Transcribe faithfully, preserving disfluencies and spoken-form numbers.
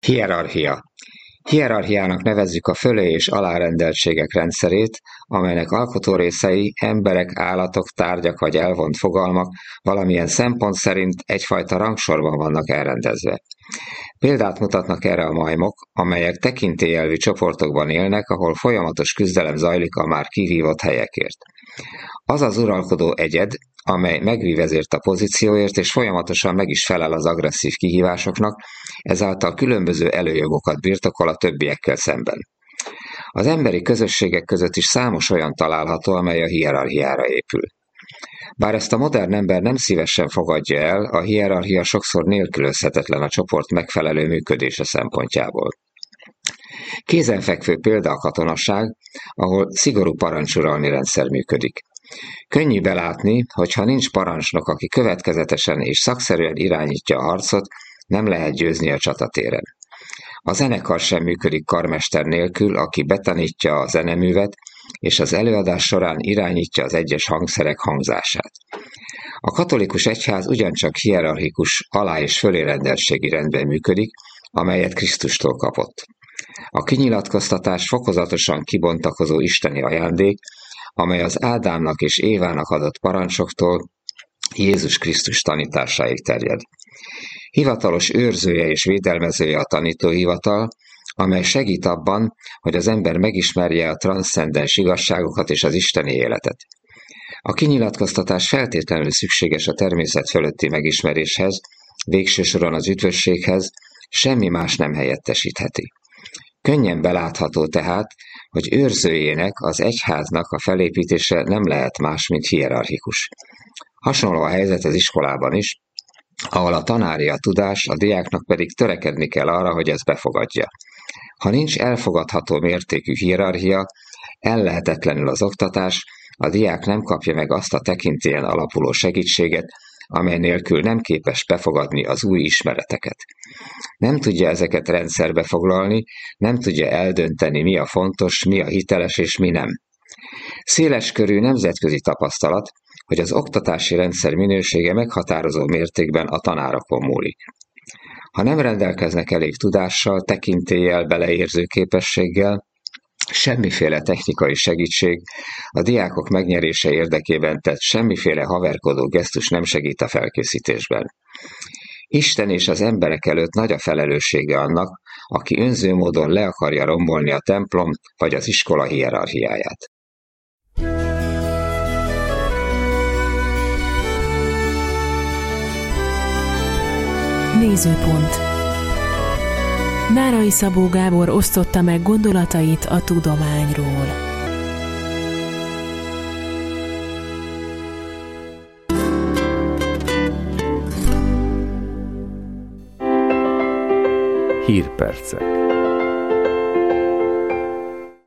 Hierarchia. Hierarchiának nevezzük a fölé- és alárendeltségek rendszerét, amelynek alkotórészei emberek, állatok, tárgyak vagy elvont fogalmak valamilyen szempont szerint egyfajta rangsorban vannak elrendezve. Példát mutatnak erre a majmok, amelyek tekintélyelvű csoportokban élnek, ahol folyamatos küzdelem zajlik a már kivívott helyekért. Az az uralkodó egyed, amely megvív ezért a pozícióért, és folyamatosan meg is felel az agresszív kihívásoknak, ezáltal különböző előjogokat birtokol a többiekkel szemben. Az emberi közösségek között is számos olyan található, amely a hierarchiára épül. Bár ezt a modern ember nem szívesen fogadja el, a hierarchia sokszor nélkülözhetetlen a csoport megfelelő működése szempontjából. Kézenfekvő példa a katonasság, ahol szigorú parancsuralmi rendszer működik. Könnyű belátni, hogy ha nincs parancsnok, aki következetesen és szakszerűen irányítja a harcot, nem lehet győzni a csatatéren. A zenekar sem működik karmester nélkül, aki betanítja a zeneművet, és az előadás során irányítja az egyes hangszerek hangzását. A katolikus egyház ugyancsak hierarchikus alá- és fölérendeltségi rendben működik, amelyet Krisztustól kapott. A kinyilatkoztatás fokozatosan kibontakozó isteni ajándék, amely az Ádámnak és Évának adott parancsoktól Jézus Krisztus tanításáig terjed. Hivatalos őrzője és védelmezője a tanítóhivatal, amely segít abban, hogy az ember megismerje a transzcendens igazságokat és az isteni életet. A kinyilatkoztatás feltétlenül szükséges a természet fölötti megismeréshez, végső soron az üdvösséghez, semmi más nem helyettesítheti. Könnyen belátható tehát, hogy őrzőjének, az egyháznak a felépítése nem lehet más, mint hierarchikus. Hasonló a helyzet az iskolában is, ahol a tanári a tudás, a diáknak pedig törekedni kell arra, hogy ezt befogadja. Ha nincs elfogadható mértékű hierarchia, ellehetetlenül az oktatás, a diák nem kapja meg azt a tekintélyen alapuló segítséget, amely nélkül nem képes befogadni az új ismereteket. Nem tudja ezeket rendszerbe foglalni, nem tudja eldönteni, mi a fontos, mi a hiteles és mi nem. Széleskörű nemzetközi tapasztalat, hogy az oktatási rendszer minősége meghatározó mértékben a tanárokon múlik. Ha nem rendelkeznek elég tudással, tekintéllyel, beleérző képességgel, semmiféle technikai segítség, a diákok megnyerése érdekében tett semmiféle haverkodó gesztus nem segít a felkészítésben. Isten és az emberek előtt nagy a felelőssége annak, aki önző módon le akarja rombolni a templom vagy az iskola hierarchiáját. Nézőpont. Nárai Szabó Gábor osztotta meg gondolatait a tudományról. Hírpercek.